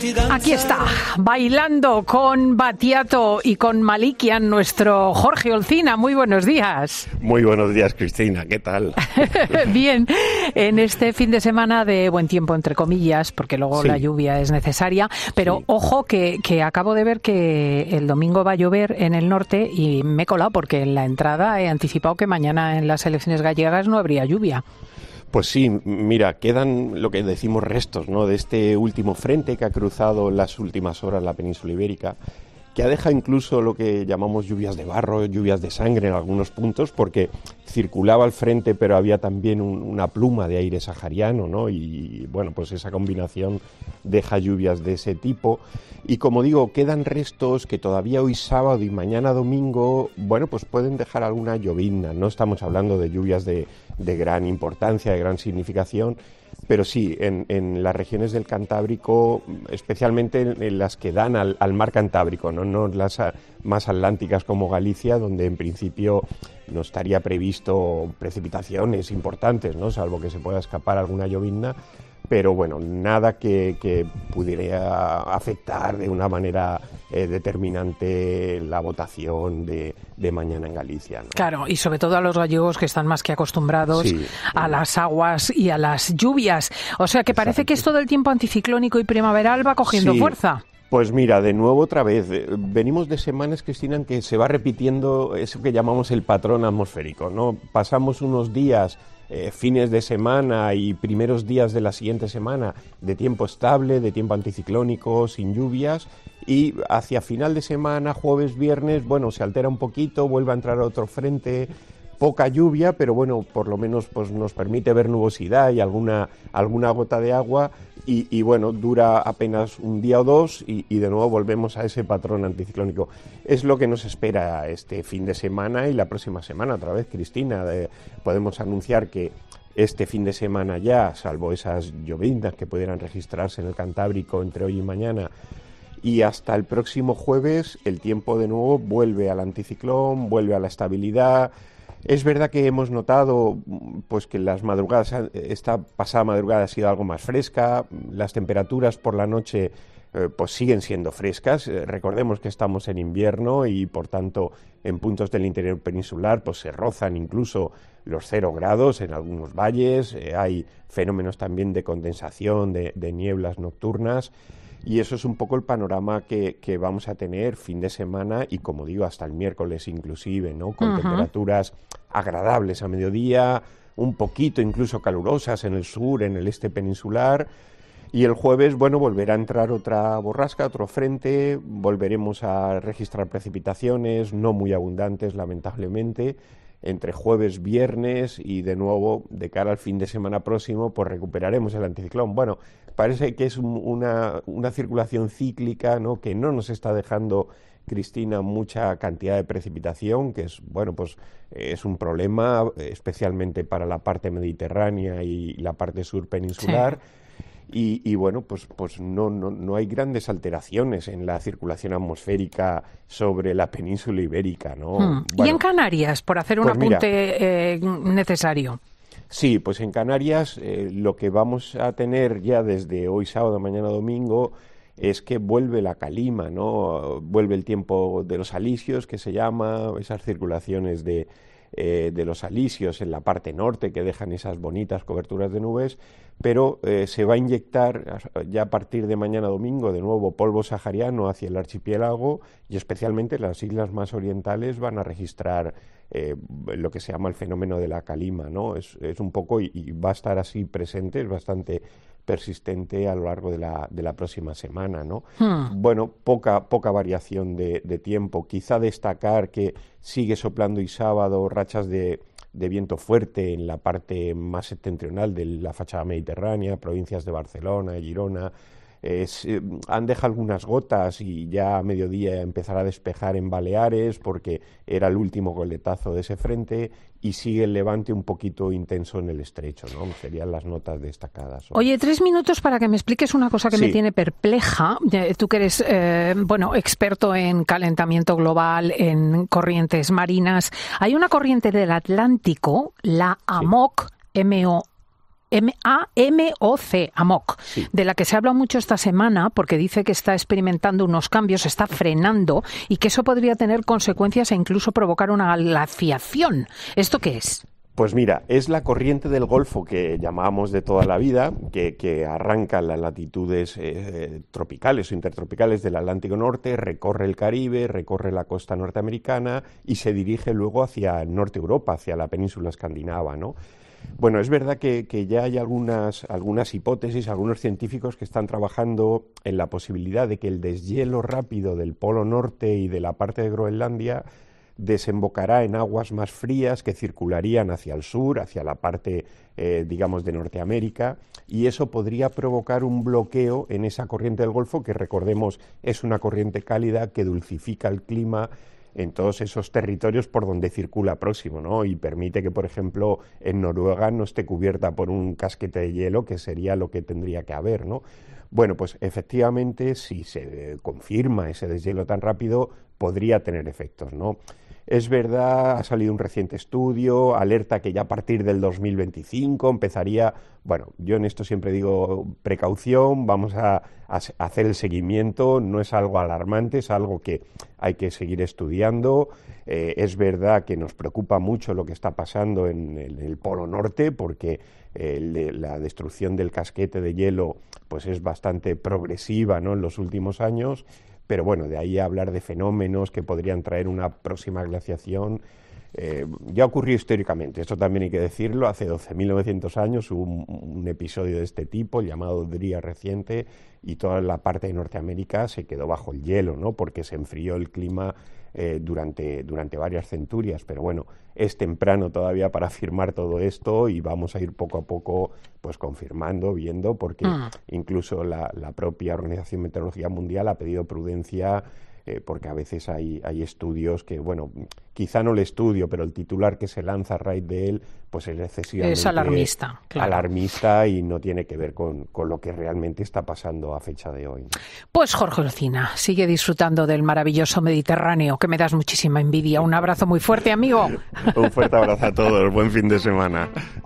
Aquí está, bailando con Battiato y con Malikian, nuestro Jorge Olcina. Muy buenos días. Muy buenos días, Cristina. ¿Qué tal? Bien, en este fin de semana de buen tiempo, entre comillas, porque luego la lluvia es necesaria, pero ojo que acabo de ver que el domingo va a llover en el norte y me he colado porque en la entrada he anticipado que mañana en las elecciones gallegas no habría lluvia. Pues sí, mira, quedan lo que decimos restos, ¿no?, de este último frente que ha cruzado en las últimas horas la península ibérica, que ha dejado incluso lo que llamamos lluvias de barro, lluvias de sangre en algunos puntos, porque circulaba el frente, pero había también una pluma de aire sahariano, ¿no? Y bueno, pues esa combinación deja lluvias de ese tipo. Y como digo, quedan restos que todavía hoy sábado y mañana domingo, bueno, pues pueden dejar alguna llovizna. No estamos hablando de lluvias de gran importancia, de gran significación, pero sí, en las regiones del Cantábrico, especialmente en las que dan al mar Cantábrico, no las más atlánticas como Galicia, donde en principio no estaría previsto precipitaciones importantes, ¿no?, salvo que se pueda escapar alguna llovizna, pero bueno, nada que pudiera afectar de una manera determinante la votación de mañana en Galicia, ¿no? Claro, y sobre todo a los gallegos que están más que acostumbrados a las aguas y a las lluvias. O sea que parece que esto del tiempo anticiclónico y primaveral va cogiendo fuerza. Pues mira, de nuevo otra vez, venimos de semanas, Cristina, en que se va repitiendo eso que llamamos el patrón atmosférico, ¿no? Pasamos unos días, fines de semana y primeros días de la siguiente semana de tiempo estable, de tiempo anticiclónico, sin lluvias, y hacia final de semana, jueves, viernes, bueno, se altera un poquito, vuelve a entrar otro frente, poca lluvia, pero bueno, por lo menos pues nos permite ver nubosidad y alguna gota de agua, y bueno, dura apenas un día o dos y de nuevo volvemos a ese patrón anticiclónico. Es lo que nos espera este fin de semana y la próxima semana otra vez, Cristina. Podemos anunciar que este fin de semana ya, salvo esas lloviznas que pudieran registrarse en el Cantábrico entre hoy y mañana, y hasta el próximo jueves el tiempo de nuevo vuelve al anticiclón, vuelve a la estabilidad. Es verdad que hemos notado pues que las madrugadas, esta pasada madrugada ha sido algo más fresca, las temperaturas por la noche pues siguen siendo frescas. Recordemos que estamos en invierno y por tanto en puntos del interior peninsular pues se rozan incluso los 0 grados en algunos valles, hay fenómenos también de condensación, de nieblas nocturnas. Y eso es un poco el panorama que vamos a tener fin de semana y, como digo, hasta el miércoles inclusive, ¿no? Con temperaturas agradables a mediodía, un poquito incluso calurosas en el sur, en el este peninsular. Y el jueves, bueno, volverá a entrar otra borrasca, otro frente, volveremos a registrar precipitaciones, no muy abundantes, lamentablemente, entre jueves, viernes y de nuevo de cara al fin de semana próximo pues recuperaremos el anticiclón. Bueno, parece que es una circulación cíclica, ¿no?, que no nos está dejando, Cristina, mucha cantidad de precipitación, que es, bueno, pues es un problema especialmente para la parte mediterránea y la parte sur peninsular. Y bueno, pues no hay grandes alteraciones en la circulación atmosférica sobre la península ibérica, ¿no? Bueno, ¿y en Canarias, por hacer un apunte necesario? Sí, pues en Canarias lo que vamos a tener ya desde hoy sábado, mañana domingo, es que vuelve la calima, ¿no? Vuelve el tiempo de los alisios, que se llama, esas circulaciones de los alisios en la parte norte que dejan esas bonitas coberturas de nubes, pero se va a inyectar ya a partir de mañana domingo de nuevo polvo sahariano hacia el archipiélago y especialmente las islas más orientales van a registrar lo que se llama el fenómeno de la calima, ¿no? Es un poco y va a estar así presente, es bastante persistente a lo largo de la próxima semana, ¿no? Bueno, poca variación de tiempo. Quizá destacar que sigue soplando hoy sábado rachas de viento fuerte en la parte más septentrional de la fachada mediterránea, provincias de Barcelona, Girona. Han dejado algunas gotas y ya a mediodía empezará a despejar en Baleares porque era el último goletazo de ese frente y sigue el levante un poquito intenso en el estrecho, ¿no? Serían las notas destacadas. Oye, 3 minutos para que me expliques una cosa que me tiene perpleja. Tú que eres, experto en calentamiento global, en corrientes marinas. Hay una corriente del Atlántico, la AMOC, AMOC, AMOC, sí, de la que se habla mucho esta semana porque dice que está experimentando unos cambios, está frenando y que eso podría tener consecuencias e incluso provocar una glaciación. ¿Esto qué es? Pues mira, es la corriente del Golfo que llamábamos de toda la vida, que arranca en las latitudes tropicales o intertropicales del Atlántico Norte, recorre el Caribe, recorre la costa norteamericana y se dirige luego hacia el norte de Europa, hacia la península escandinava, ¿no? Bueno, es verdad que ya hay algunas hipótesis, algunos científicos que están trabajando en la posibilidad de que el deshielo rápido del Polo Norte y de la parte de Groenlandia desembocará en aguas más frías que circularían hacia el sur, hacia la parte, digamos, de Norteamérica, y eso podría provocar un bloqueo en esa corriente del Golfo, que recordemos es una corriente cálida que dulcifica el clima en todos esos territorios por donde circula próximo, ¿no? Y permite que, por ejemplo, en Noruega no esté cubierta por un casquete de hielo, que sería lo que tendría que haber, ¿no? Bueno, pues efectivamente, si se confirma ese deshielo tan rápido, podría tener efectos, ¿no? Es verdad, ha salido un reciente estudio, alerta que ya a partir del 2025 empezaría, bueno, yo en esto siempre digo precaución, vamos a hacer el seguimiento, no es algo alarmante, es algo que hay que seguir estudiando. Es verdad que nos preocupa mucho lo que está pasando en el Polo Norte, porque la destrucción del casquete de hielo pues es bastante progresiva, ¿no?, en los últimos años. Pero bueno, de ahí a hablar de fenómenos que podrían traer una próxima glaciación, ya ocurrió históricamente, esto también hay que decirlo, hace 12.900 años hubo un episodio de este tipo, llamado Dría reciente, y toda la parte de Norteamérica se quedó bajo el hielo, ¿no?, porque se enfrió el clima durante varias centurias, pero bueno, es temprano todavía para afirmar todo esto y vamos a ir poco a poco pues confirmando, viendo, porque incluso la propia Organización Meteorológica Mundial ha pedido prudencia, porque a veces hay estudios que, bueno, quizá no el estudio, pero el titular que se lanza a raíz de él, pues es excesivamente es alarmista, claro. Alarmista y no tiene que ver con lo que realmente está pasando a fecha de hoy, ¿no? Pues Jorge Olcina, sigue disfrutando del maravilloso Mediterráneo, que me das muchísima envidia. Un abrazo muy fuerte, amigo. Un fuerte abrazo a todos, buen fin de semana.